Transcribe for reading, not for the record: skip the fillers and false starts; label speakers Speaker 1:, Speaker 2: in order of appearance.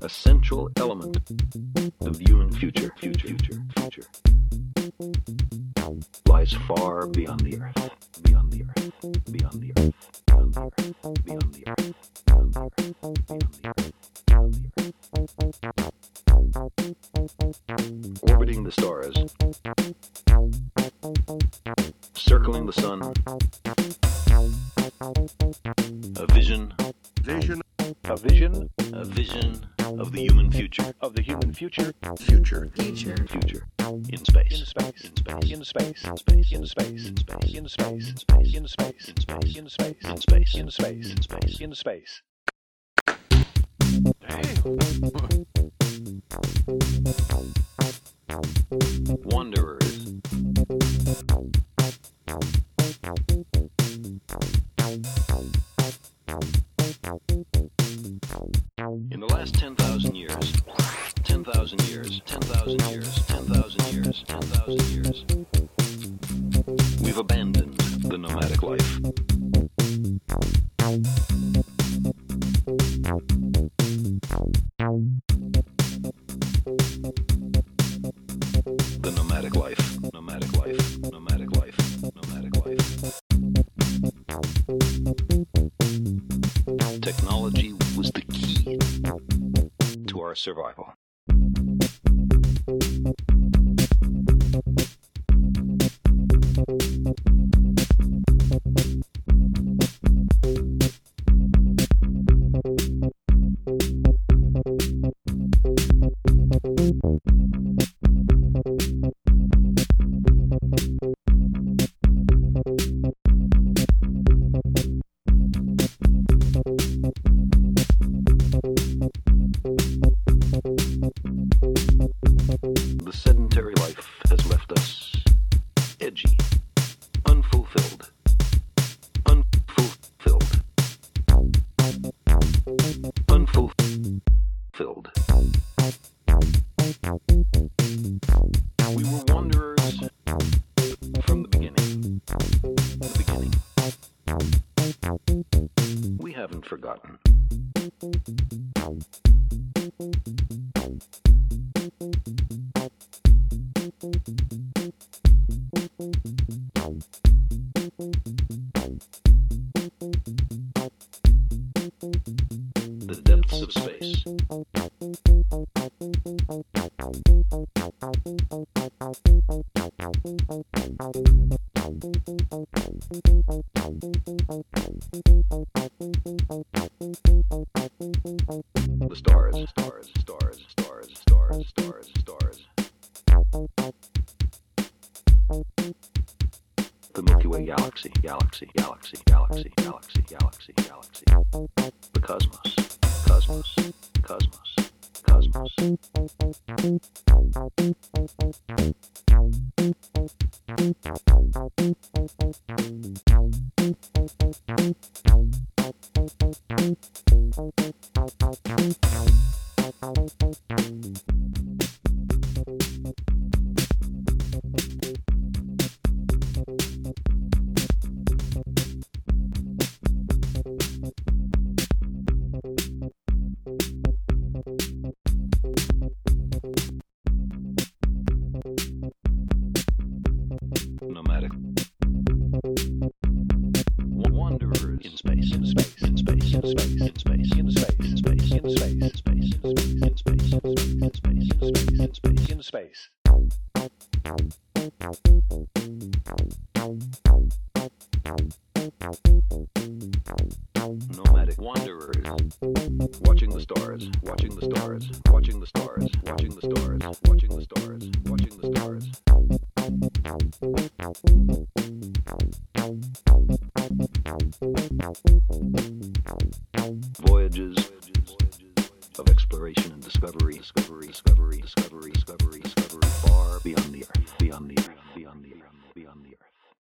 Speaker 1: essential element of the human future lies far beyond the earth, beyond the earth, beyond the earth, beyond the earth, beyond the earth, beyond the earth, beyond the earth, beyond the earth. Orbiting the stars, circling the sun, a vision of the human future, future in space, in space. Wanderers. In the last 10,000 years, 10,000 years, 10,000 years, 10,000 years, 10,000 years, we've abandoned the nomadic life. The nomadic life, nomadic life, nomadic life, nomadic life. Technology was the key to our survival. The sedentary life has left us edgy, unfulfilled, unfulfilled. We were wanderers from the beginning. We haven't forgotten. The depths of space. The stars. The Milky Way galaxy. The cosmos. Nomadic wanderers in space. Nomadic wanderers, watching the stars. Voyages of exploration and discovery, far beyond the earth,